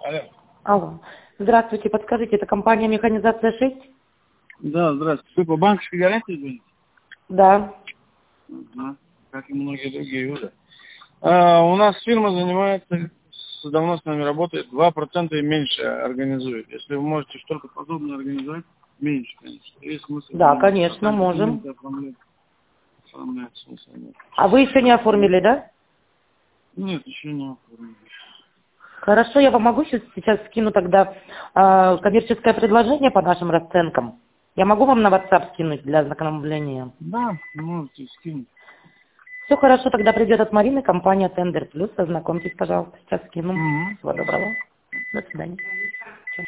Алло. Алло. Здравствуйте, подскажите, это компания «Механизация 6»? Да, здравствуйте. Вы по банковской гарантии звоните? Да. Ага. Как и многие другие уже. У нас фирма занимается, давно с нами работает, 2% и меньше организует. Если вы можете что-то подобное организовать, меньше, конечно. Есть смысл Да, заниматься. конечно, Так можем. документы оформлять смысла нет. А вы еще не оформили, да? Нет, еще не оформили. Хорошо, я вам могу сейчас скину тогда коммерческое предложение по нашим расценкам. Я могу вам на WhatsApp скинуть для ознакомления? Да, можете скинуть. Все хорошо, тогда придет от Марины компания Tender Plus. Ознакомьтесь, пожалуйста, сейчас скину. Угу. Всего доброго. До свидания.